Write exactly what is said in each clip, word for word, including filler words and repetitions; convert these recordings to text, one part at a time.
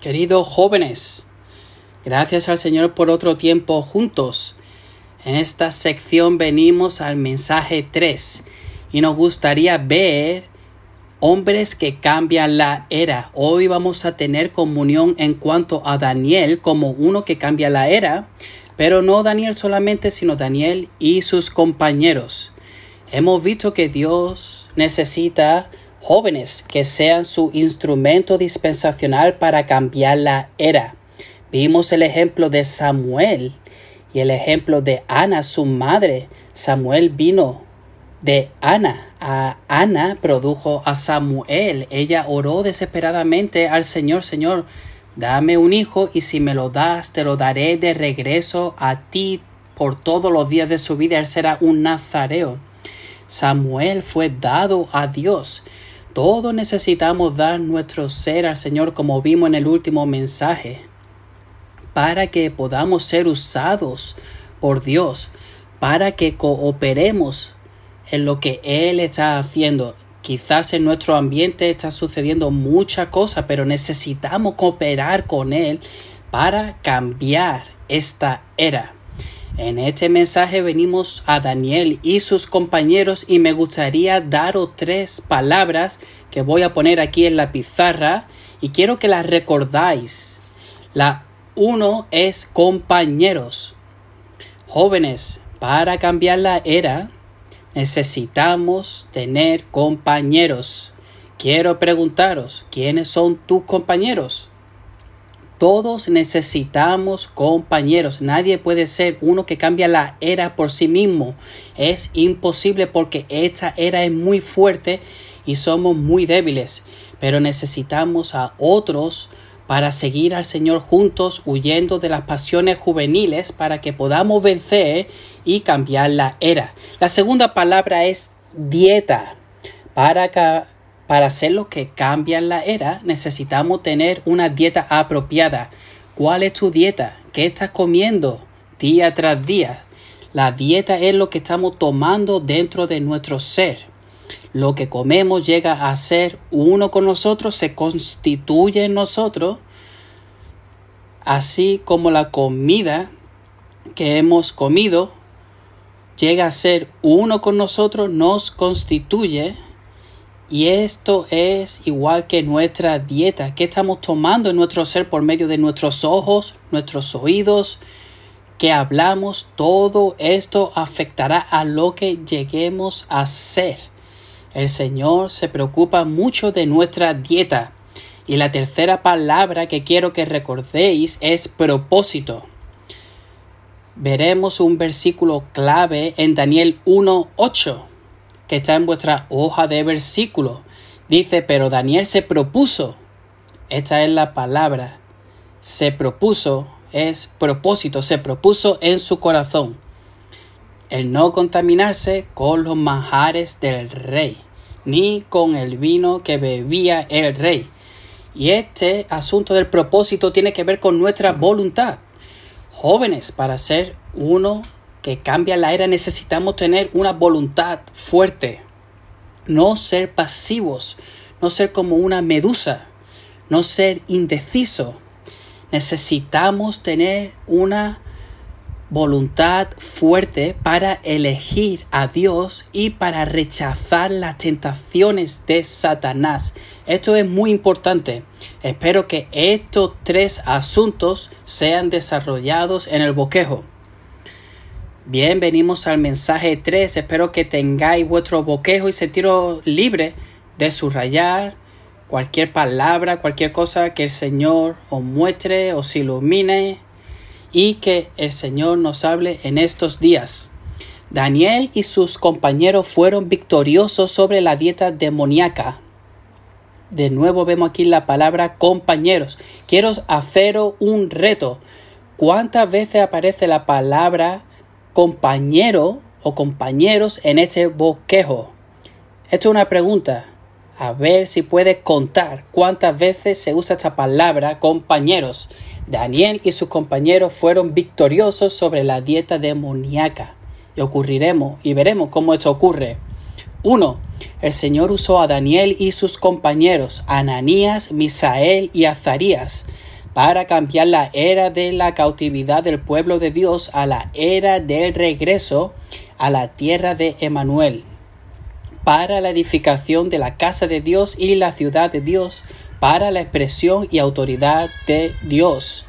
Queridos jóvenes, gracias al Señor por otro tiempo juntos. En esta sección venimos al mensaje tres y nos gustaría ver hombres que cambian la era. Hoy vamos a tener comunión en cuanto a Daniel como uno que cambia la era, pero no Daniel solamente, sino Daniel y sus compañeros. Hemos visto que Dios necesita jóvenes que sean su instrumento dispensacional para cambiar la era. Vimos el ejemplo de Samuel y el ejemplo de Ana, su madre. Samuel vino de Ana. A Ana produjo a Samuel. Ella oró desesperadamente al Señor: Señor, dame un hijo, y si me lo das, te lo daré de regreso a ti por todos los días de su vida. Él será un nazareo. Samuel fue dado a Dios. Todos necesitamos dar nuestro ser al Señor, como vimos en el último mensaje, para que podamos ser usados por Dios, para que cooperemos en lo que Él está haciendo. Quizás en nuestro ambiente está sucediendo muchas cosas, pero necesitamos cooperar con Él para cambiar esta era. En este mensaje venimos a Daniel y sus compañeros, y me gustaría daros tres palabras que voy a poner aquí en la pizarra y quiero que las recordáis. La uno es compañeros. Jóvenes, para cambiar la era necesitamos tener compañeros. Quiero preguntaros, ¿quiénes son tus compañeros? Todos necesitamos compañeros. Nadie puede ser uno que cambia la era por sí mismo. Es imposible porque esta era es muy fuerte y somos muy débiles. Pero necesitamos a otros para seguir al Señor juntos, huyendo de las pasiones juveniles, para que podamos vencer y cambiar la era. La segunda palabra es dieta. Para que Para hacer lo que cambian la era, necesitamos tener una dieta apropiada. ¿Cuál es tu dieta? ¿Qué estás comiendo día tras día? La dieta es lo que estamos tomando dentro de nuestro ser. Lo que comemos llega a ser uno con nosotros, se constituye en nosotros, así como la comida que hemos comido llega a ser uno con nosotros, nos constituye. Y esto es igual que nuestra dieta. ¿Qué estamos tomando en nuestro ser por medio de nuestros ojos, nuestros oídos? ¿Qué hablamos? Todo esto afectará a lo que lleguemos a ser. El Señor se preocupa mucho de nuestra dieta. Y la tercera palabra que quiero que recordéis es propósito. Veremos un versículo clave en Daniel uno ocho. Que está en vuestra hoja de versículos. Dice, pero Daniel se propuso. Esta es la palabra. Se propuso es propósito. Se propuso en su corazón el no contaminarse con los manjares del rey, ni con el vino que bebía el rey. Y este asunto del propósito tiene que ver con nuestra voluntad. Jóvenes, para ser uno que cambia la era necesitamos tener una voluntad fuerte. No ser pasivos, no ser como una medusa, no ser indeciso. Necesitamos tener una voluntad fuerte para elegir a Dios y para rechazar las tentaciones de Satanás. Esto es muy importante. Espero que estos tres asuntos sean desarrollados en el bosquejo. Bien, venimos al mensaje tres. Espero que tengáis vuestro bosquejo y sentiros libre de subrayar cualquier palabra, cualquier cosa que el Señor os muestre, os ilumine, y que el Señor nos hable en estos días. Daniel y sus compañeros fueron victoriosos sobre la dieta demoníaca. De nuevo vemos aquí la palabra compañeros. Quiero haceros un reto. ¿Cuántas veces aparece la palabra compañero o compañeros en este bosquejo? Esto es una pregunta. A ver si puedes contar cuántas veces se usa esta palabra compañeros. Daniel y sus compañeros fueron victoriosos sobre la dieta demoníaca. Y ocurriremos y veremos cómo esto ocurre. uno. El Señor usó a Daniel y sus compañeros, Ananías, Misael y Azarías, para cambiar la era de la cautividad del pueblo de Dios a la era del regreso a la tierra de Emmanuel, para la edificación de la casa de Dios y la ciudad de Dios, para la expresión y autoridad de Dios.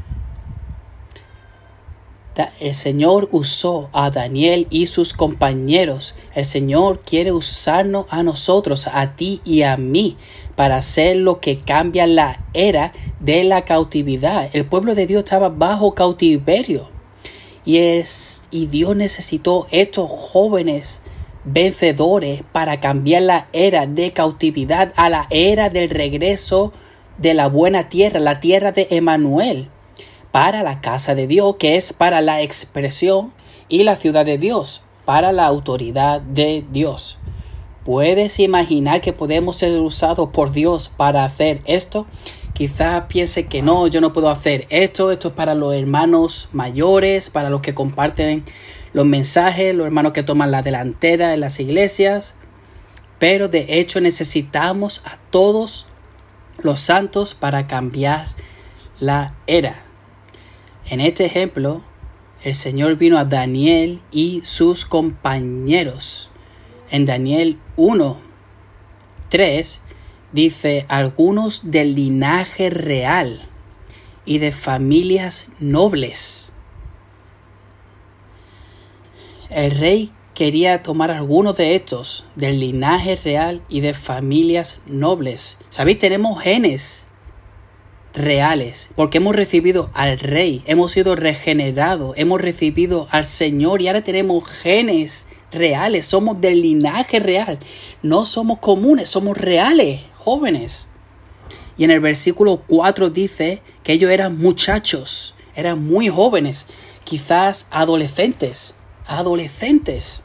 El Señor usó a Daniel y sus compañeros. El Señor quiere usarnos a nosotros, a ti y a mí, para hacer lo que cambia la era de la cautividad. El pueblo de Dios estaba bajo cautiverio. Y, es, y Dios necesitó estos jóvenes vencedores para cambiar la era de cautividad a la era del regreso de la buena tierra, la tierra de Emmanuel, para la casa de Dios, que es para la expresión, y la ciudad de Dios, para la autoridad de Dios. ¿Puedes imaginar que podemos ser usados por Dios para hacer esto? Quizás piense que no, yo no puedo hacer esto, esto es para los hermanos mayores, para los que comparten los mensajes, los hermanos que toman la delantera en las iglesias. Pero de hecho necesitamos a todos los santos para cambiar la era. En este ejemplo, el Señor vino a Daniel y sus compañeros. En Daniel uno, tres dice: algunos del linaje real y de familias nobles. El rey quería tomar algunos de estos, del linaje real y de familias nobles. ¿Sabéis? Tenemos genes reales, porque hemos recibido al Rey, hemos sido regenerados, hemos recibido al Señor y ahora tenemos genes reales, somos del linaje real, no somos comunes, somos reales, jóvenes. Y en el versículo cuatro dice que ellos eran muchachos, eran muy jóvenes, quizás adolescentes, adolescentes,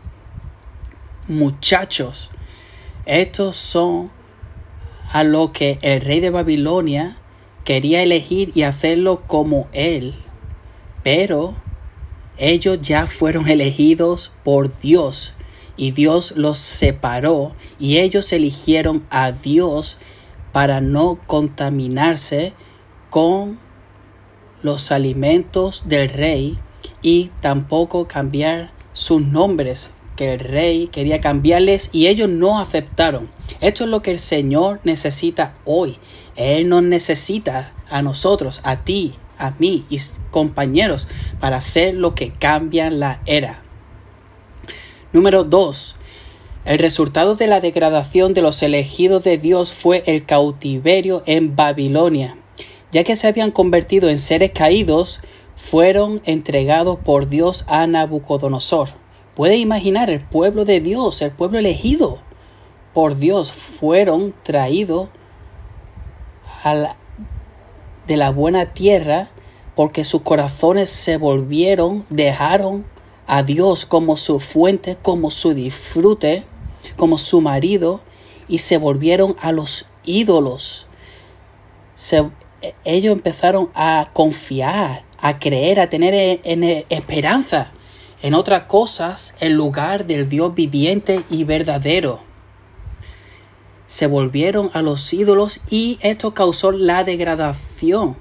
muchachos. Estos son a lo que el rey de Babilonia quería elegir y hacerlo como él, pero ellos ya fueron elegidos por Dios y Dios los separó y ellos eligieron a Dios para no contaminarse con los alimentos del rey y tampoco cambiar sus nombres, que el rey quería cambiarles y ellos no aceptaron. Esto es lo que el Señor necesita hoy. Él nos necesita a nosotros, a ti, a mí y compañeros para hacer lo que cambia la era. Número dos. El resultado de la degradación de los elegidos de Dios fue el cautiverio en Babilonia. Ya que se habían convertido en seres caídos, fueron entregados por Dios a Nabucodonosor. Puede imaginar el pueblo de Dios, el pueblo elegido por Dios, fueron traídos a la, de la buena tierra porque sus corazones se volvieron, dejaron a Dios como su fuente, como su disfrute, como su marido y se volvieron a los ídolos. Se, ellos empezaron a confiar, a creer, a tener en, en esperanza en otras cosas en lugar del Dios viviente y verdadero. Se volvieron a los ídolos y esto causó la degradación.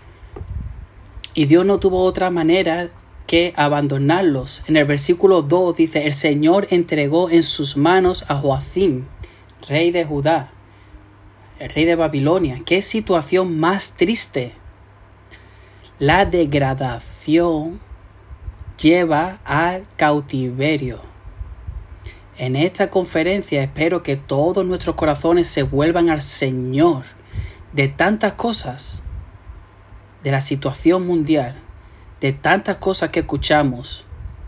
Y Dios no tuvo otra manera que abandonarlos. En el versículo dos dice: el Señor entregó en sus manos a Joacim, rey de Judá, el rey de Babilonia. ¡Qué situación más triste! La degradación lleva al cautiverio. En esta conferencia espero que todos nuestros corazones se vuelvan al Señor de tantas cosas, de la situación mundial, de tantas cosas que escuchamos.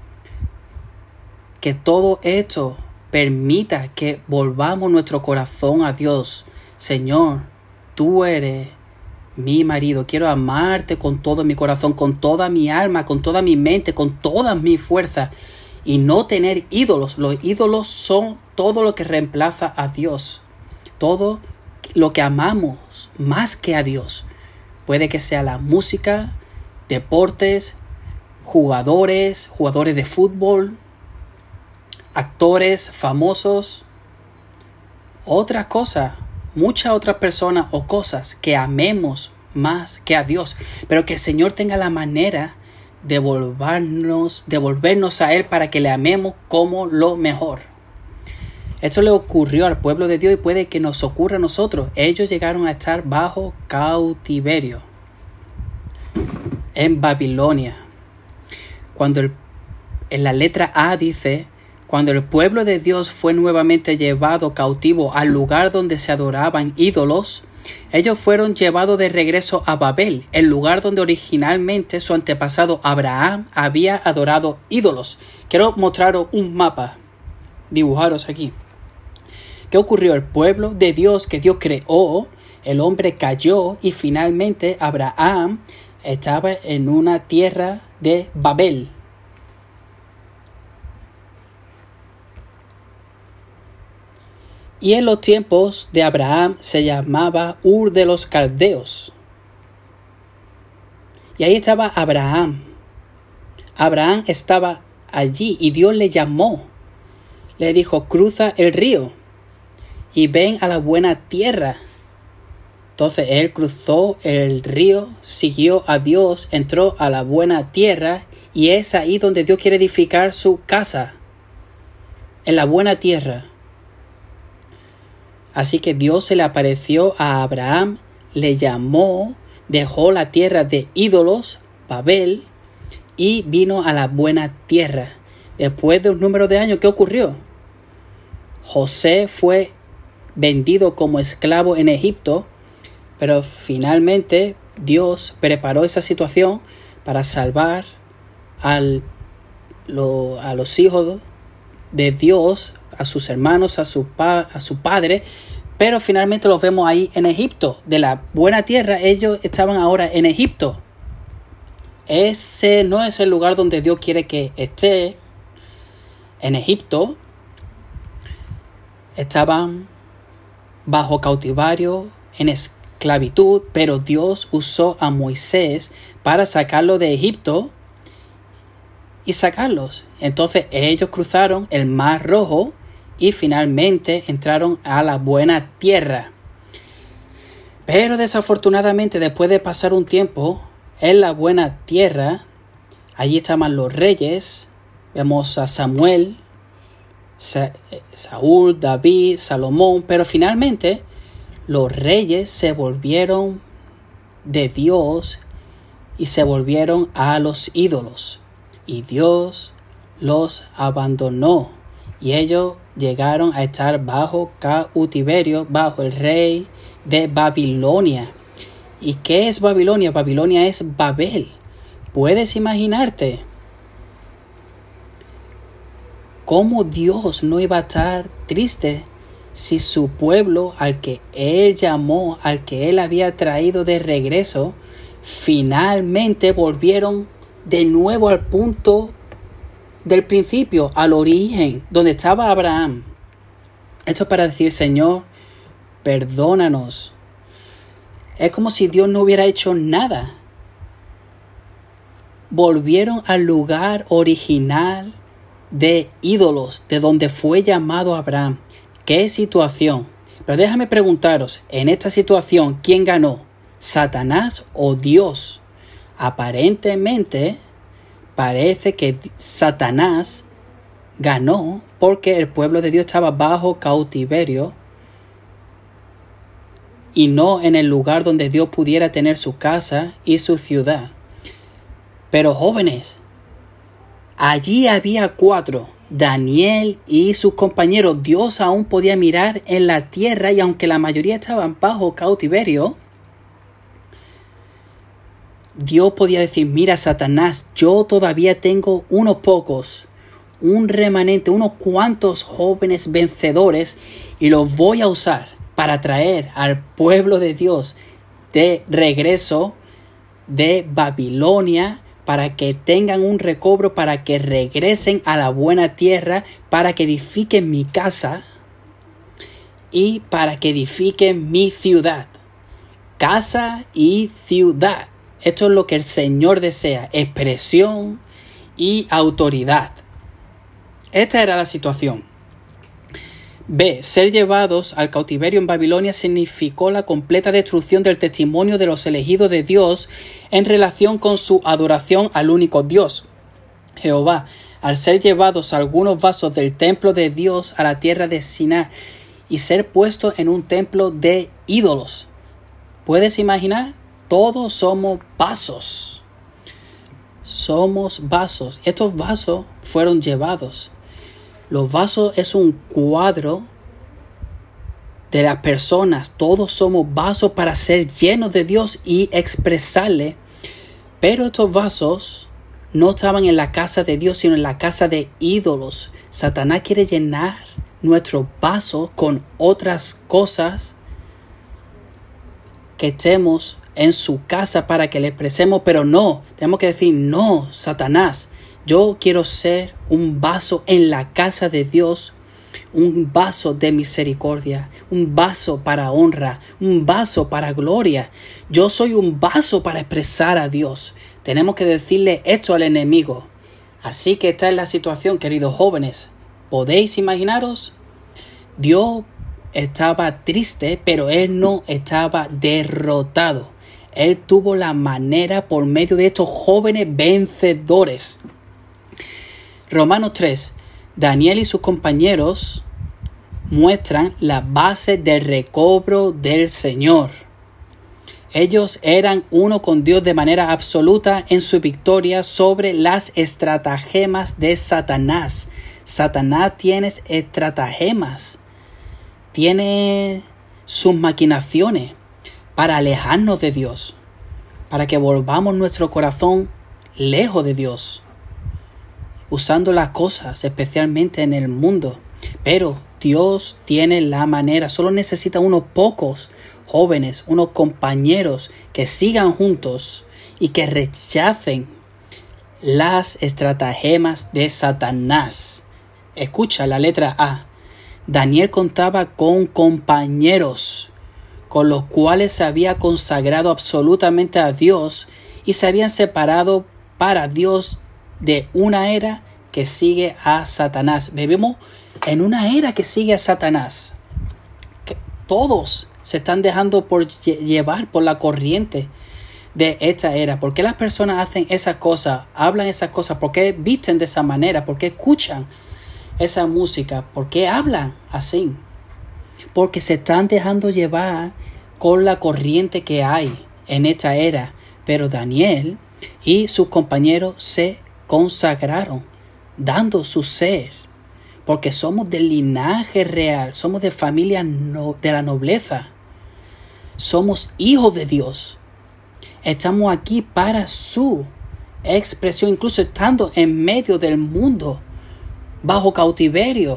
Que todo esto permita que volvamos nuestro corazón a Dios. Señor, tú eres mi marido, quiero amarte con todo mi corazón, con toda mi alma, con toda mi mente, con toda mi fuerza y no tener ídolos. Los ídolos son todo lo que reemplaza a Dios, todo lo que amamos más que a Dios. Puede que sea la música, deportes, jugadores, jugadores de fútbol, actores famosos, otras cosas, muchas otras personas o cosas que amemos más que a Dios, pero que el Señor tenga la manera de volvernos, de volvernos a Él para que le amemos como lo mejor. Esto le ocurrió al pueblo de Dios y puede que nos ocurra a nosotros. Ellos llegaron a estar bajo cautiverio en Babilonia. Cuando el, en la letra A dice: cuando el pueblo de Dios fue nuevamente llevado cautivo al lugar donde se adoraban ídolos, ellos fueron llevados de regreso a Babel, el lugar donde originalmente su antepasado Abraham había adorado ídolos. Quiero mostraros un mapa, dibujaros aquí. ¿Qué ocurrió? El pueblo de Dios que Dios creó, el hombre cayó y finalmente Abraham estaba en una tierra de Babel. Y en los tiempos de Abraham se llamaba Ur de los Caldeos. Y ahí estaba Abraham. Abraham estaba allí y Dios le llamó. Le dijo: cruza el río y ven a la buena tierra. Entonces él cruzó el río, siguió a Dios, entró a la buena tierra y es ahí donde Dios quiere edificar su casa. En la buena tierra. Así que Dios se le apareció a Abraham, le llamó, dejó la tierra de ídolos, Babel, y vino a la buena tierra. Después de un número de años, ¿qué ocurrió? José fue vendido como esclavo en Egipto, pero finalmente Dios preparó esa situación para salvar al, lo, a los hijos de Dios, a sus hermanos, a su, pa, a su padre, pero finalmente los vemos ahí en Egipto. De la buena tierra, ellos estaban ahora en Egipto. Ese no es el lugar donde Dios quiere que esté. En Egipto estaban bajo cautiverio, en esclavitud, pero Dios usó a Moisés para sacarlo de Egipto y sacarlos. Entonces ellos cruzaron el Mar Rojo y finalmente entraron a la buena tierra. Pero desafortunadamente, después de pasar un tiempo en la buena tierra, allí estaban los reyes. Vemos a Samuel, Sa- Saúl, David, Salomón, pero finalmente los reyes se volvieron de Dios y se volvieron a los ídolos. Y Dios los abandonó. Y ellos llegaron a estar bajo cautiverio, bajo el rey de Babilonia. ¿Y qué es Babilonia? Babilonia es Babel. ¿Puedes imaginarte cómo Dios no iba a estar triste si su pueblo, al que Él llamó, al que Él había traído de regreso, finalmente volvieron de nuevo al punto del principio, al origen, donde estaba Abraham? Esto es para decir: Señor, perdónanos. Es como si Dios no hubiera hecho nada. Volvieron al lugar original de ídolos, de donde fue llamado Abraham. ¿Qué situación? Pero déjame preguntaros, en esta situación, ¿quién ganó? ¿Satanás o Dios? Aparentemente, parece que Satanás ganó porque el pueblo de Dios estaba bajo cautiverio y no en el lugar donde Dios pudiera tener su casa y su ciudad. Pero jóvenes, allí había cuatro, Daniel y sus compañeros. Dios aún podía mirar en la tierra y aunque la mayoría estaban bajo cautiverio, Dios podía decir: mira, Satanás, yo todavía tengo unos pocos, un remanente, unos cuantos jóvenes vencedores y los voy a usar para traer al pueblo de Dios de regreso de Babilonia, para que tengan un recobro, para que regresen a la buena tierra, para que edifiquen mi casa y para que edifiquen mi ciudad. Casa y ciudad. Esto es lo que el Señor desea: expresión y autoridad. Esta era la situación. B. Ser llevados al cautiverio en Babilonia significó la completa destrucción del testimonio de los elegidos de Dios en relación con su adoración al único Dios, Jehová, al ser llevados algunos vasos del templo de Dios a la tierra de Sinar y ser puestos en un templo de ídolos. ¿Puedes imaginar? Todos somos vasos. Somos vasos. Estos vasos fueron llevados. Los vasos es un cuadro de las personas. Todos somos vasos para ser llenos de Dios y expresarle. Pero estos vasos no estaban en la casa de Dios, sino en la casa de ídolos. Satanás quiere llenar nuestros vasos con otras cosas que estemos en su casa para que le expresemos, pero no, tenemos que decir, no, Satanás, yo quiero ser un vaso en la casa de Dios, un vaso de misericordia, un vaso para honra, un vaso para gloria. Yo soy un vaso para expresar a Dios. Tenemos que decirle esto al enemigo. Así que esta es la situación, queridos jóvenes. ¿Podéis imaginaros? Dios estaba triste, pero Él no estaba derrotado. Él tuvo la manera por medio de estos jóvenes vencedores. Romanos tres. Daniel y sus compañeros muestran la base del recobro del Señor. Ellos eran uno con Dios de manera absoluta en su victoria sobre las estratagemas de Satanás. Satanás tiene estratagemas, tiene sus maquinaciones para alejarnos de Dios, para que volvamos nuestro corazón lejos de Dios, usando las cosas, especialmente en el mundo. Pero Dios tiene la manera, solo necesita unos pocos jóvenes, unos compañeros que sigan juntos y que rechacen las estratagemas de Satanás. Escucha la letra A. Daniel contaba con compañeros con los cuales se había consagrado absolutamente a Dios y se habían separado para Dios de una era que sigue a Satanás. Vivimos en una era que sigue a Satanás. Que todos se están dejando por llevar por la corriente de esta era. ¿Por qué las personas hacen esas cosas? Hablan esas cosas. ¿Por qué visten de esa manera? ¿Por qué escuchan esa música? ¿Por qué hablan así? Porque se están dejando llevar con la corriente que hay en esta era. Pero Daniel y sus compañeros se consagraron, dando su ser, porque somos del linaje real, somos de familia no, de la nobleza, somos hijos de Dios. Estamos aquí para su expresión, incluso estando en medio del mundo, bajo cautiverio.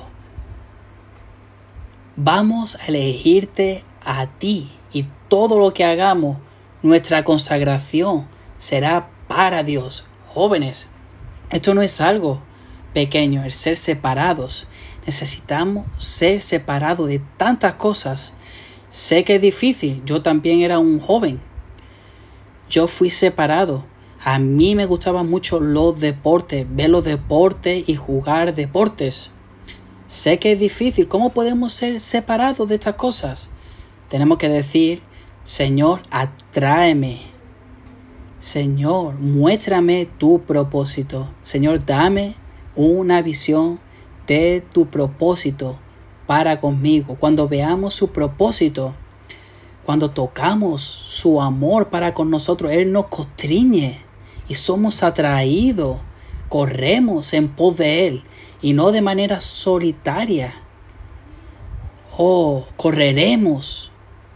Vamos a elegirte a ti, y todo lo que hagamos, nuestra consagración será para Dios. Jóvenes, esto no es algo pequeño, el ser separados. Necesitamos ser separados de tantas cosas. Sé que es difícil, yo también era un joven. Yo fui separado. A mí me gustaban mucho los deportes, ver los deportes y jugar deportes. Sé que es difícil. ¿Cómo podemos ser separados de estas cosas? Tenemos que decir, Señor, atráeme. Señor, muéstrame tu propósito. Señor, dame una visión de tu propósito para conmigo. Cuando veamos su propósito, cuando tocamos su amor para con nosotros, Él nos constriñe y somos atraídos. Corremos en pos de Él y no de manera solitaria. Oh, correremos.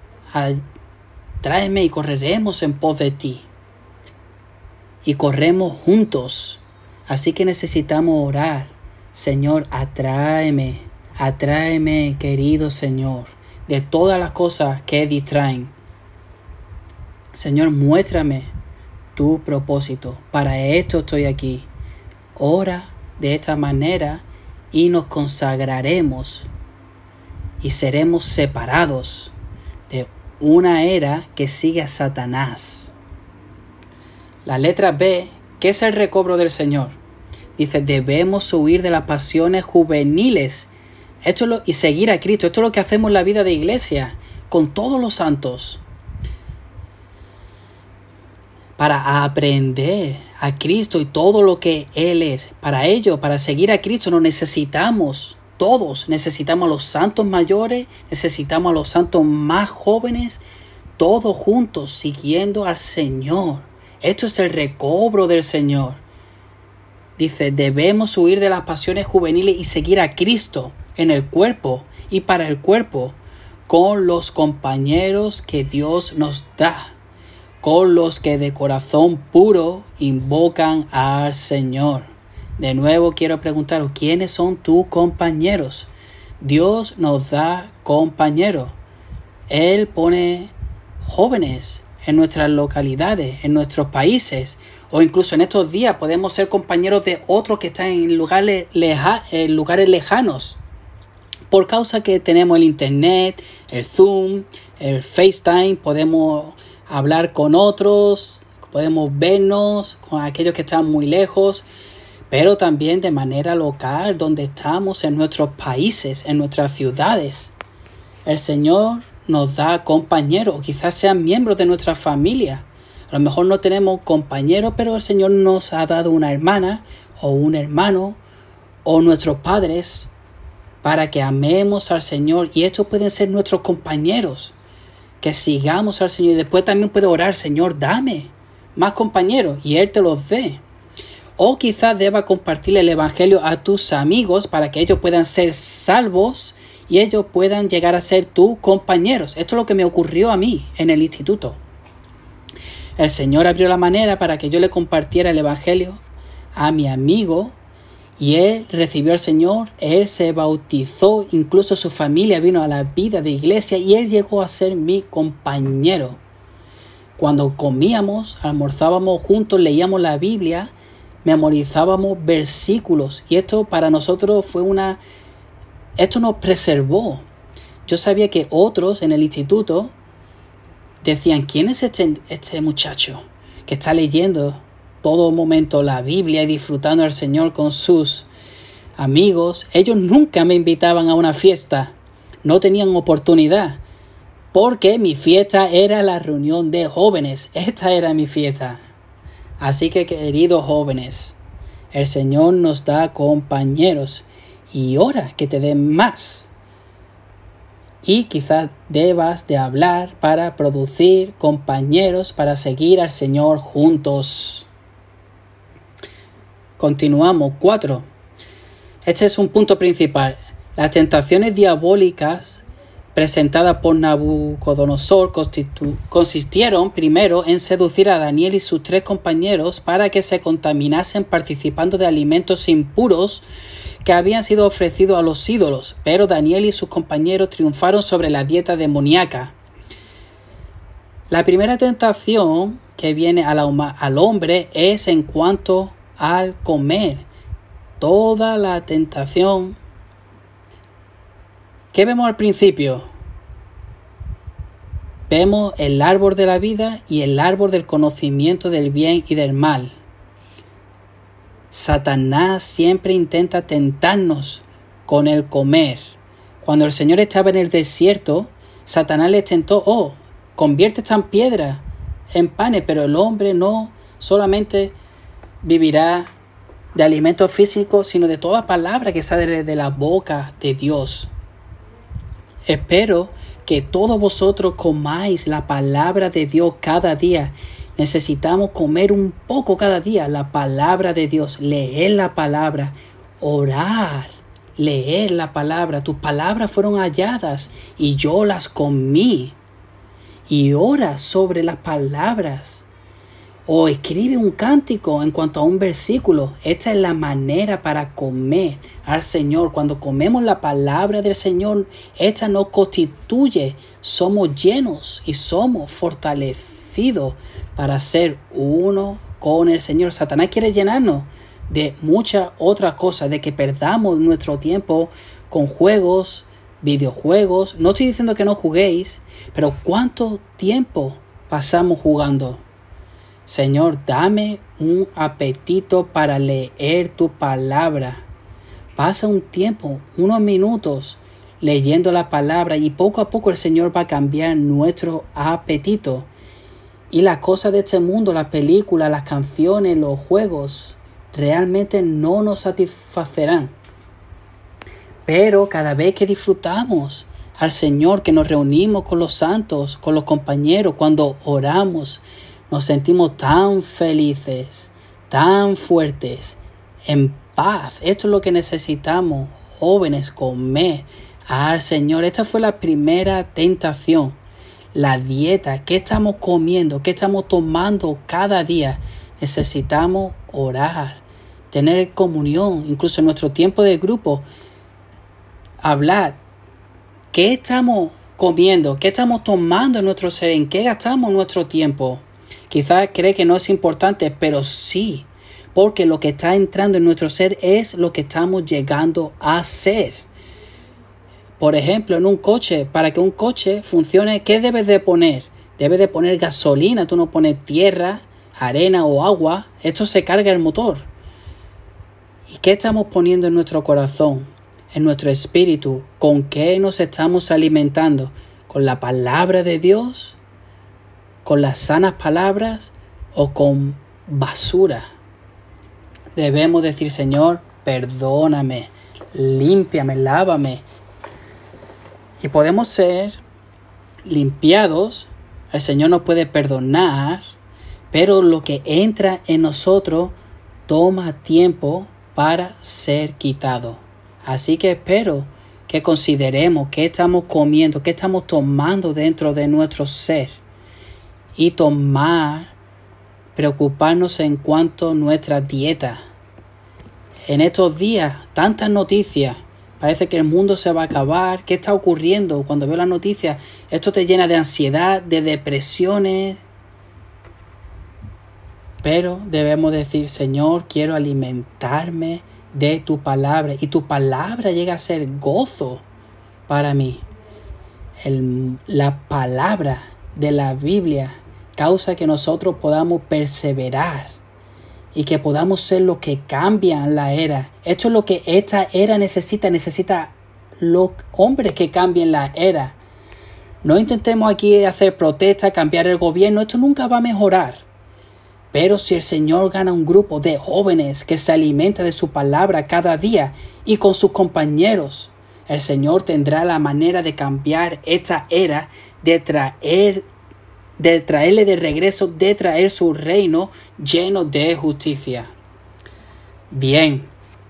Tráeme y correremos en pos de ti. Y corremos juntos. Así que necesitamos orar. Señor, atráeme. Atráeme, querido Señor, de todas las cosas que distraen. Señor, muéstrame tu propósito. Para esto estoy aquí. Ora de esta manera y nos consagraremos y seremos separados de una era que sigue a Satanás. La letra B, ¿qué es el recobro del Señor? Dice, debemos huir de las pasiones juveniles Esto es lo, y seguir a Cristo. Esto es lo que hacemos en la vida de iglesia, con todos los santos. Para aprender a Cristo y todo lo que Él es. Para ello, para seguir a Cristo, nos necesitamos, todos necesitamos a los santos mayores, necesitamos a los santos más jóvenes, todos juntos siguiendo al Señor. Esto es el recobro del Señor. Dice, debemos huir de las pasiones juveniles y seguir a Cristo en el cuerpo y para el cuerpo, con los compañeros que Dios nos da, con los que de corazón puro invocan al Señor. De nuevo quiero preguntaros, ¿quiénes son tus compañeros? Dios nos da compañeros. Él pone jóvenes en nuestras localidades, en nuestros países, o incluso en estos días podemos ser compañeros de otros que están en lugares, leja, en lugares lejanos. Por causa que tenemos el internet, el Zoom, el FaceTime, podemos hablar con otros, podemos vernos con aquellos que están muy lejos, pero también de manera local, donde estamos en nuestros países, en nuestras ciudades. El Señor nos da compañeros, quizás sean miembros de nuestra familia. A lo mejor no tenemos compañeros, pero el Señor nos ha dado una hermana o un hermano o nuestros padres para que amemos al Señor. Y estos pueden ser nuestros compañeros, que sigamos al Señor. Y después también puede orar, Señor, dame más compañeros, y Él te los dé. O quizás deba compartir el Evangelio a tus amigos para que ellos puedan ser salvos y ellos puedan llegar a ser tus compañeros. Esto es lo que me ocurrió a mí en el instituto. El Señor abrió la manera para que yo le compartiera el Evangelio a mi amigo y él recibió al Señor, él se bautizó, incluso su familia vino a la vida de iglesia y él llegó a ser mi compañero. Cuando comíamos, almorzábamos juntos, leíamos la Biblia, memorizábamos versículos y esto para nosotros fue una... Esto nos preservó. Yo sabía que otros en el instituto decían, ¿quién es este, este muchacho que está leyendo todo momento la Biblia y disfrutando al Señor con sus amigos? Ellos nunca me invitaban a una fiesta. No tenían oportunidad. Porque mi fiesta era la reunión de jóvenes. Esta era mi fiesta. Así que, queridos jóvenes, el Señor nos da compañeros. Y ora que te den más. Y quizás debas de hablar para producir compañeros para seguir al Señor juntos. Continuamos. Cuatro. Este es un punto principal. Las tentaciones diabólicas presentadas por Nabucodonosor constitu- consistieron primero en seducir a Daniel y sus tres compañeros para que se contaminasen participando de alimentos impuros que habían sido ofrecidos a los ídolos, pero Daniel y sus compañeros triunfaron sobre la dieta demoníaca. La primera tentación que viene a la, al hombre es en cuanto al comer. Toda la tentación. ¿Qué vemos al principio? Vemos el árbol de la vida y el árbol del conocimiento del bien y del mal. Satanás siempre intenta tentarnos con el comer. Cuando el Señor estaba en el desierto, Satanás les tentó, oh, convierte esta piedra en panes, pero el hombre no solamente vivirá de alimentos físicos, sino de toda palabra que sale de la boca de Dios. Espero que todos vosotros comáis la palabra de Dios cada día. Necesitamos comer un poco cada día la palabra de Dios, leer la palabra, orar, leer la palabra. Tus palabras fueron halladas y yo las comí. Y ora sobre las palabras. O escribe un cántico en cuanto a un versículo. Esta es la manera para comer al Señor. Cuando comemos la palabra del Señor, esta nos constituye. Somos llenos y somos fortalecidos para ser uno con el Señor. Satanás quiere llenarnos de muchas otras cosas, de que perdamos nuestro tiempo con juegos, videojuegos. No estoy diciendo que no juguéis, pero ¿cuánto tiempo pasamos jugando? Señor, dame un apetito para leer tu palabra, Pasa un tiempo, unos minutos, leyendo la palabra y poco a poco el Señor va a cambiar nuestro apetito. Y las cosas de este mundo, las películas, las canciones, los juegos, realmente no nos satisfacerán. Pero cada vez que disfrutamos al Señor, que nos reunimos con los santos, con los compañeros, cuando oramos, nos sentimos tan felices, tan fuertes, en paz. Esto es lo que necesitamos, jóvenes, comer al Señor. Esta fue la primera tentación, la dieta. ¿Qué estamos comiendo? ¿Qué estamos tomando cada día? Necesitamos orar, tener comunión, incluso en nuestro tiempo de grupo, hablar. ¿Qué estamos comiendo? ¿Qué estamos tomando en nuestro ser? ¿En qué gastamos nuestro tiempo? Quizás cree que no es importante, pero sí, porque lo que está entrando en nuestro ser es lo que estamos llegando a ser. Por ejemplo, en un coche, para que un coche funcione, ¿qué debes de poner? Debes de poner gasolina, tú no pones tierra, arena o agua. Esto se carga el motor. ¿Y qué estamos poniendo en nuestro corazón, en nuestro espíritu? ¿Con qué nos estamos alimentando? ¿Con la palabra de Dios? ¿Con las sanas palabras? ¿O con basura? Debemos decir, Señor, perdóname, límpiame, lávame. Y podemos ser limpiados. El Señor nos puede perdonar, pero lo que entra en nosotros toma tiempo para ser quitado. Así que espero que consideremos qué estamos comiendo, qué estamos tomando dentro de nuestro ser. Y tomar, preocuparnos en cuanto a nuestra dieta. En estos días, tantas noticias. Parece que el mundo se va a acabar. ¿Qué está ocurriendo? Cuando veo las noticias, esto te llena de ansiedad, de depresiones. Pero debemos decir, Señor, quiero alimentarme de tu palabra. Y tu palabra llega a ser gozo para mí. El, la palabra de la Biblia causa que nosotros podamos perseverar y que podamos ser los que cambian la era. Esto es lo que esta era necesita. Necesita los hombres que cambien la era. No intentemos aquí hacer protesta, cambiar el gobierno. Esto nunca va a mejorar. Pero si el Señor gana un grupo de jóvenes que se alimenta de su palabra cada día y con sus compañeros, el Señor tendrá la manera de cambiar esta era, de traer de traerle de regreso, de traer su reino lleno de justicia. Bien.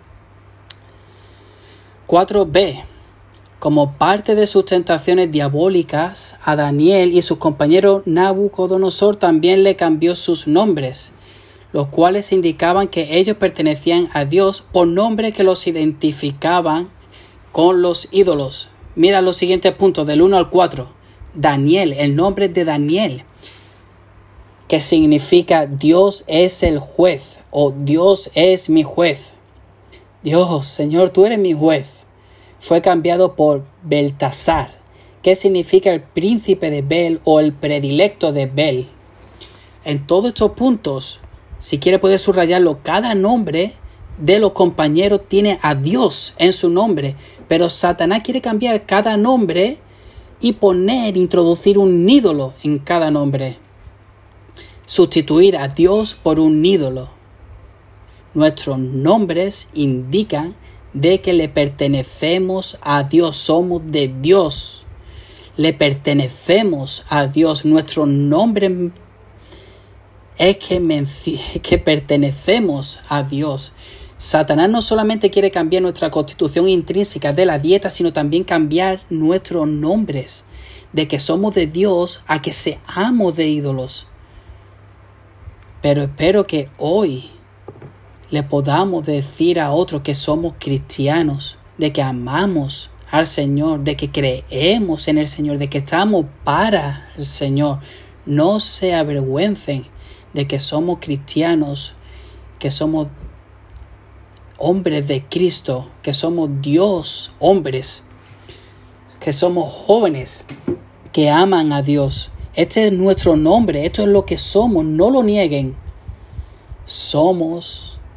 cuatro b. Como parte de sus tentaciones diabólicas, a Daniel y sus compañeros Nabucodonosor también le cambió sus nombres, los cuales indicaban que ellos pertenecían a Dios por nombres que los identificaban con los ídolos. Mira los siguientes puntos, del uno al cuatro. Daniel, el nombre de Daniel, que significa Dios es el juez o Dios es mi juez. Dios, Señor, tú eres mi juez. Fue cambiado por Beltasar, que significa el príncipe de Bel o el predilecto de Bel. En todos estos puntos, si quiere puede subrayarlo, cada nombre de los compañeros tiene a Dios en su nombre, pero Satanás quiere cambiar cada nombre y poner, introducir un ídolo en cada nombre. Sustituir a Dios por un ídolo. Nuestros nombres indican de que le pertenecemos a Dios, somos de Dios. Le pertenecemos a Dios. Nuestro nombre es que, menc- que pertenecemos a Dios. Satanás no solamente quiere cambiar nuestra constitución intrínseca de la dieta, sino también cambiar nuestros nombres, de que somos de Dios a que seamos de ídolos. Pero espero que hoy le podamos decir a otros que somos cristianos, de que amamos al Señor, de que creemos en el Señor, de que estamos para el Señor. No se avergüencen de que somos cristianos, que somos hombres de Cristo, que somos Dios, hombres, que somos jóvenes, que aman a Dios. Este es nuestro nombre, esto es lo que somos, no lo nieguen. Somos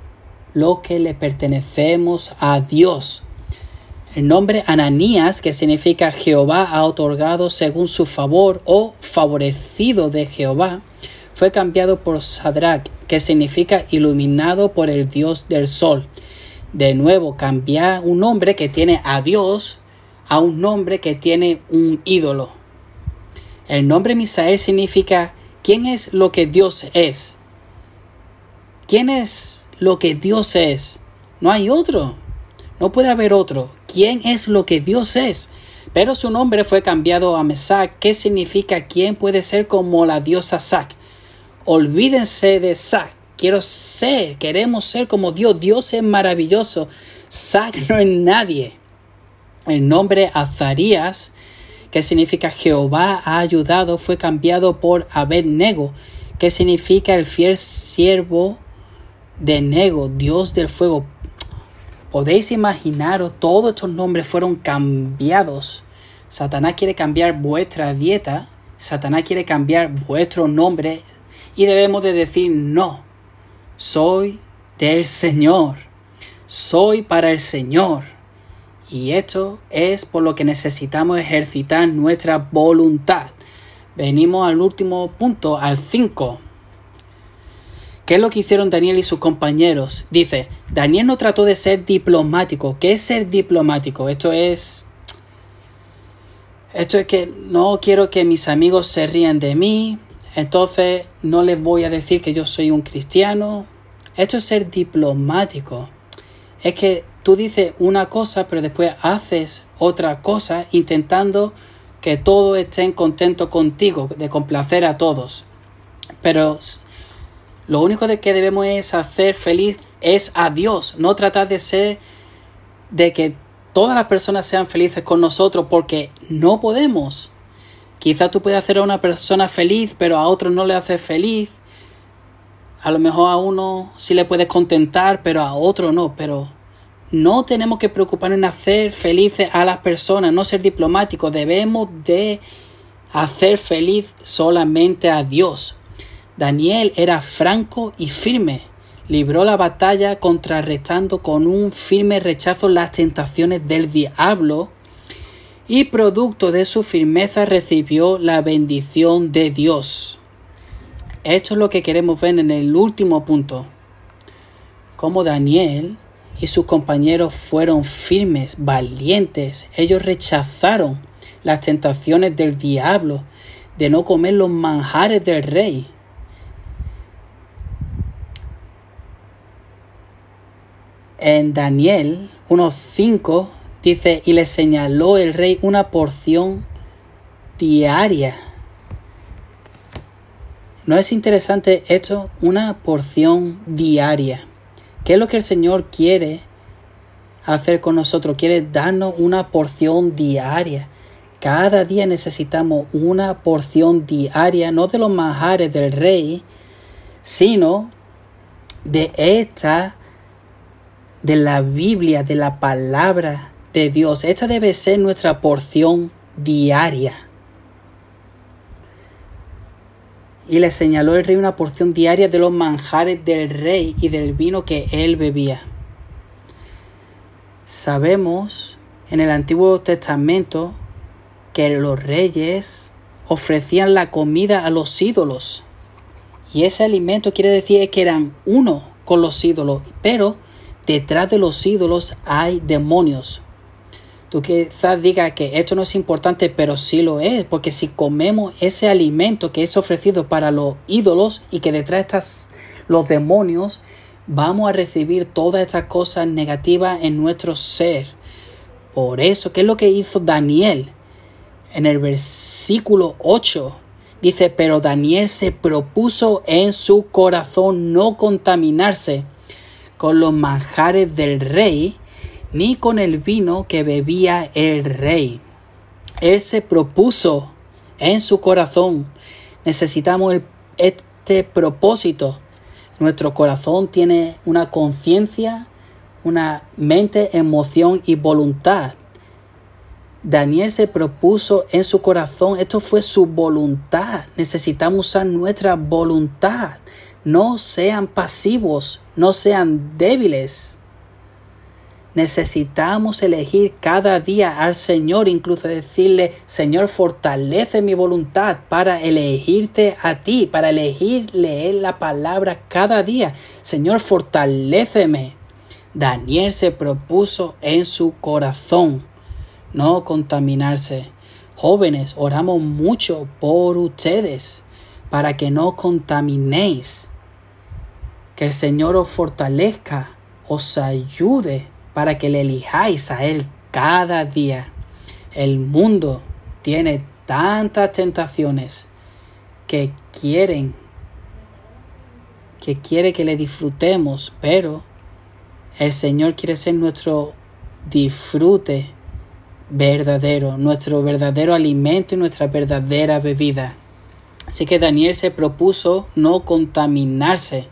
los que le pertenecemos a Dios. El nombre Ananías, que significa Jehová ha otorgado según su favor o favorecido de Jehová, fue cambiado por Sadrach, que significa iluminado por el Dios del sol. De nuevo, cambiar un nombre que tiene a Dios a un nombre que tiene un ídolo. El nombre Misael significa ¿quién es lo que Dios es? ¿Quién es lo que Dios es? No hay otro. No puede haber otro. ¿Quién es lo que Dios es? Pero su nombre fue cambiado a Mesac, que significa ¿quién puede ser como la diosa Sac? Olvídense de Sac. Quiero ser, queremos ser como Dios. Dios es maravilloso. Sac no es nadie. El nombre Azarías, que significa Jehová ha ayudado, fue cambiado por Abed-Nego, que significa el fiel siervo de Nego, Dios del fuego. Podéis imaginaros, todos estos nombres fueron cambiados. Satanás quiere cambiar vuestra dieta, Satanás quiere cambiar vuestro nombre y debemos de decir no. Soy del Señor, soy para el Señor. Y esto es por lo que necesitamos ejercitar nuestra voluntad. Venimos al último punto, al cinco. ¿Qué es lo que hicieron Daniel y sus compañeros? Dice, Daniel no trató de ser diplomático. ¿Qué es ser diplomático? Esto es... Esto es que no quiero que mis amigos se rían de mí. Entonces no les voy a decir que yo soy un cristiano. Esto es ser diplomático. Es que tú dices una cosa, pero después haces otra cosa intentando que todos estén contentos contigo, de complacer a todos. Pero lo único de que debemos es hacer feliz es a Dios, no tratar de ser, de que todas las personas sean felices con nosotros, porque no podemos. Quizás tú puedes hacer a una persona feliz, pero a otro no le haces feliz. A lo mejor a uno sí le puedes contentar, pero a otro no. Pero no tenemos que preocuparnos en hacer felices a las personas, no ser diplomáticos. Debemos de hacer feliz solamente a Dios. Daniel era franco y firme. Libró la batalla contrarrestando con un firme rechazo las tentaciones del diablo y producto de su firmeza recibió la bendición de Dios. Esto es lo que queremos ver en el último punto. Como Daniel y sus compañeros fueron firmes, valientes. Ellos rechazaron las tentaciones del diablo de no comer los manjares del rey. En Daniel uno cinco dice, y le señaló el rey una porción diaria. ¿No es interesante esto? Una porción diaria. ¿Qué es lo que el Señor quiere hacer con nosotros? Quiere darnos una porción diaria. Cada día necesitamos una porción diaria, no de los manjares del rey, sino de esta, de la Biblia, de la palabra de Dios. Esta debe ser nuestra porción diaria. Y le señaló el rey una porción diaria de los manjares del rey y del vino que él bebía. Sabemos en el Antiguo Testamento que los reyes ofrecían la comida a los ídolos. Y ese alimento quiere decir que eran uno con los ídolos. Pero detrás de los ídolos hay demonios. Tú quizás digas que esto no es importante, pero sí lo es, porque si comemos ese alimento que es ofrecido para los ídolos y que detrás están los demonios, vamos a recibir todas estas cosas negativas en nuestro ser. Por eso, ¿qué es lo que hizo Daniel? En el versículo ocho dice, pero Daniel se propuso en su corazón no contaminarse con los manjares del rey, ni con el vino que bebía el rey. Él se propuso en su corazón. Necesitamos el, este propósito. Nuestro corazón tiene una conciencia, una mente, emoción y voluntad. Daniel se propuso en su corazón. Esto fue su voluntad. Necesitamos usar nuestra voluntad. No sean pasivos, no sean débiles. Necesitamos elegir cada día al Señor, incluso decirle, Señor, fortalece mi voluntad para elegirte a ti, para elegir leer la palabra cada día. Señor, fortaléceme. Daniel se propuso en su corazón no contaminarse. Jóvenes, oramos mucho por ustedes para que no contaminéis. Que el Señor os fortalezca, os ayude para que le elijáis a Él cada día. El mundo tiene tantas tentaciones que quieren, que quiere que le disfrutemos, pero el Señor quiere ser nuestro disfrute verdadero, nuestro verdadero alimento y nuestra verdadera bebida. Así que Daniel se propuso no contaminarse.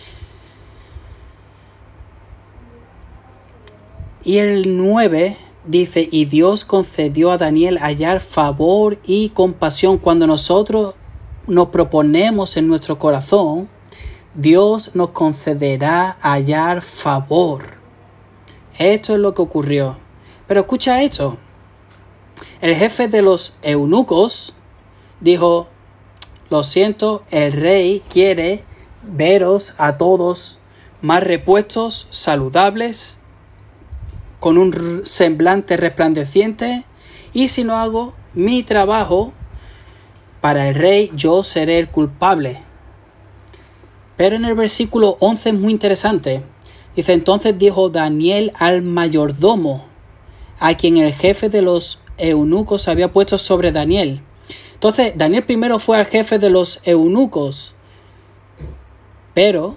Y el nueve dice, y Dios concedió a Daniel hallar favor y compasión. Cuando nosotros nos proponemos en nuestro corazón, Dios nos concederá hallar favor. Esto es lo que ocurrió. Pero escucha esto. El jefe de los eunucos dijo, lo siento, el rey quiere veros a todos más repuestos, saludables, con un semblante resplandeciente, y si no hago mi trabajo para el rey, yo seré el culpable. Pero en el versículo once es muy interesante. Dice, entonces dijo Daniel al mayordomo, a quien el jefe de los eunucos había puesto sobre Daniel. Entonces, Daniel primero fue al jefe de los eunucos, pero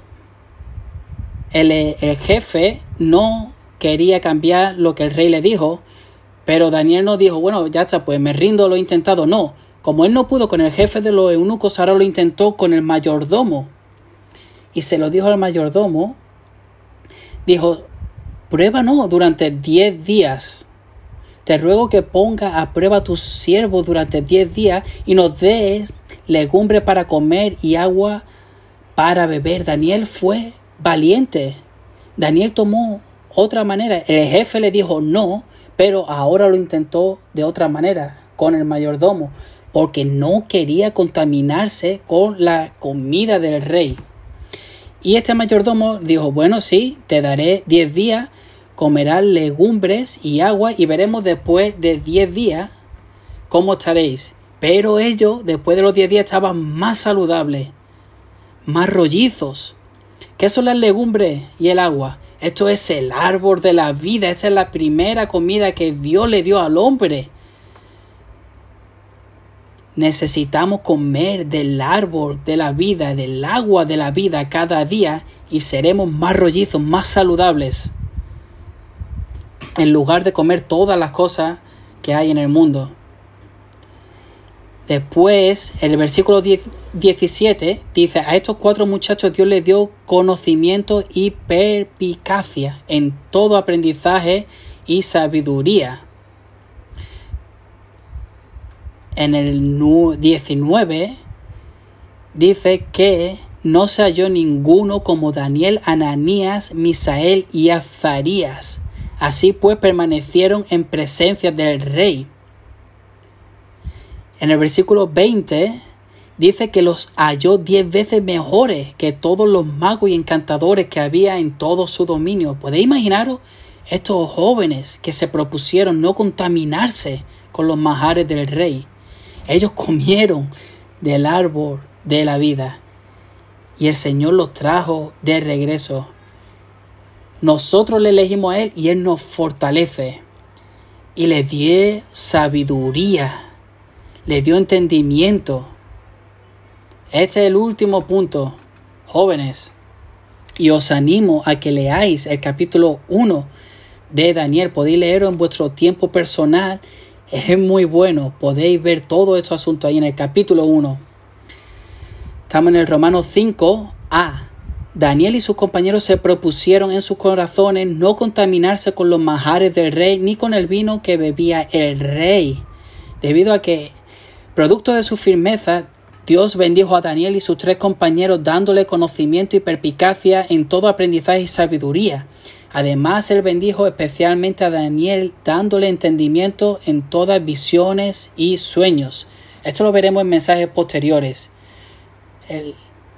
el, el jefe no quería cambiar lo que el rey le dijo, pero Daniel no dijo, bueno, ya está, pues me rindo, lo he intentado. No, como él no pudo con el jefe de los eunucos, ahora lo intentó con el mayordomo. Y se lo dijo al mayordomo, dijo, prueba no durante diez días. Te ruego que ponga a prueba a tu siervo durante diez días y nos des legumbre para comer y agua para beber. Daniel fue valiente. Daniel tomó otra manera. El jefe le dijo no, pero ahora lo intentó de otra manera con el mayordomo, porque no quería contaminarse con la comida del rey. Y este mayordomo dijo, bueno, sí, te daré diez días, comerás legumbres y agua y veremos después de diez días cómo estaréis. Pero ellos, después de los diez días, estaban más saludables, más rollizos. ¿Qué son las legumbres y el agua? Esto es el árbol de la vida. Esta es la primera comida que Dios le dio al hombre. Necesitamos comer del árbol de la vida, del agua de la vida cada día y seremos más rollizos, más saludables, en lugar de comer todas las cosas que hay en el mundo. Después, el versículo diecisiete dice, a estos cuatro muchachos Dios les dio conocimiento y perspicacia en todo aprendizaje y sabiduría. En el diecinueve dice que no se halló ninguno como Daniel, Ananías, Misael y Azarías. Así pues permanecieron en presencia del rey. En el versículo veinte dice que los halló diez veces mejores que todos los magos y encantadores que había en todo su dominio. ¿Podéis imaginaros estos jóvenes que se propusieron no contaminarse con los manjares del rey? Ellos comieron del árbol de la vida y el Señor los trajo de regreso. Nosotros le elegimos a Él y Él nos fortalece y le dio sabiduría, le dio entendimiento. Este es el último punto, jóvenes, y os animo a que leáis el capítulo uno de Daniel. Podéis leerlo en vuestro tiempo personal. Es muy bueno. Podéis ver todo este asunto ahí en el capítulo uno. Estamos en el Romanos cinco a. Daniel y sus compañeros se propusieron en sus corazones no contaminarse con los manjares del rey ni con el vino que bebía el rey, debido a que, producto de su firmeza, Dios bendijo a Daniel y sus tres compañeros dándole conocimiento y perspicacia en todo aprendizaje y sabiduría. Además, Él bendijo especialmente a Daniel dándole entendimiento en todas visiones y sueños. Esto lo veremos en mensajes posteriores. El,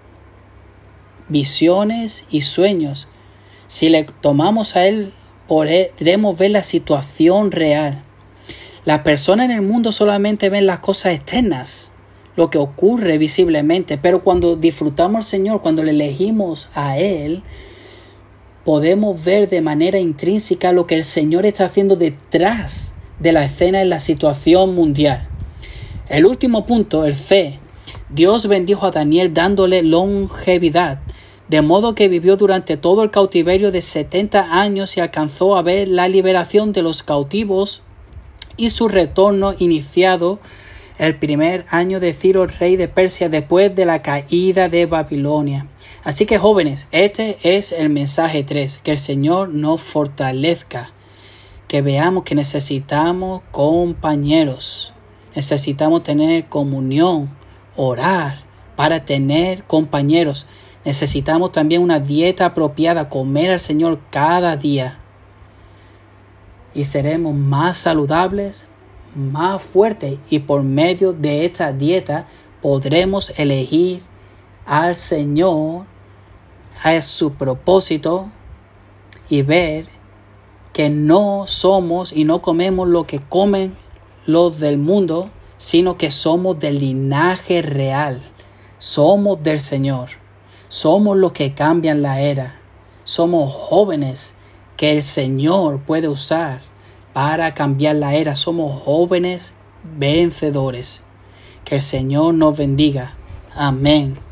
visiones y sueños. Si le tomamos a Él, podremos ver la situación real. Las personas en el mundo solamente ven las cosas externas, lo que ocurre visiblemente, pero cuando disfrutamos al Señor, cuando le elegimos a Él, podemos ver de manera intrínseca lo que el Señor está haciendo detrás de la escena en la situación mundial. El último punto, el fe. Dios bendijo a Daniel dándole longevidad, de modo que vivió durante todo el cautiverio de setenta años y alcanzó a ver la liberación de los cautivos y su retorno iniciado el primer año de Ciro, rey de Persia, después de la caída de Babilonia. Así que, jóvenes, este es el mensaje tres, que el Señor nos fortalezca, que veamos que necesitamos compañeros, necesitamos tener comunión, orar para tener compañeros. Necesitamos también una dieta apropiada, comer al Señor cada día. Y seremos más saludables, más fuertes, y por medio de esta dieta podremos elegir al Señor, a su propósito, y ver que no somos y no comemos lo que comen los del mundo, sino que somos del linaje real, somos del Señor, somos los que cambian la era, somos jóvenes que el Señor puede usar para cambiar la era. Somos jóvenes vencedores. Que el Señor nos bendiga. Amén.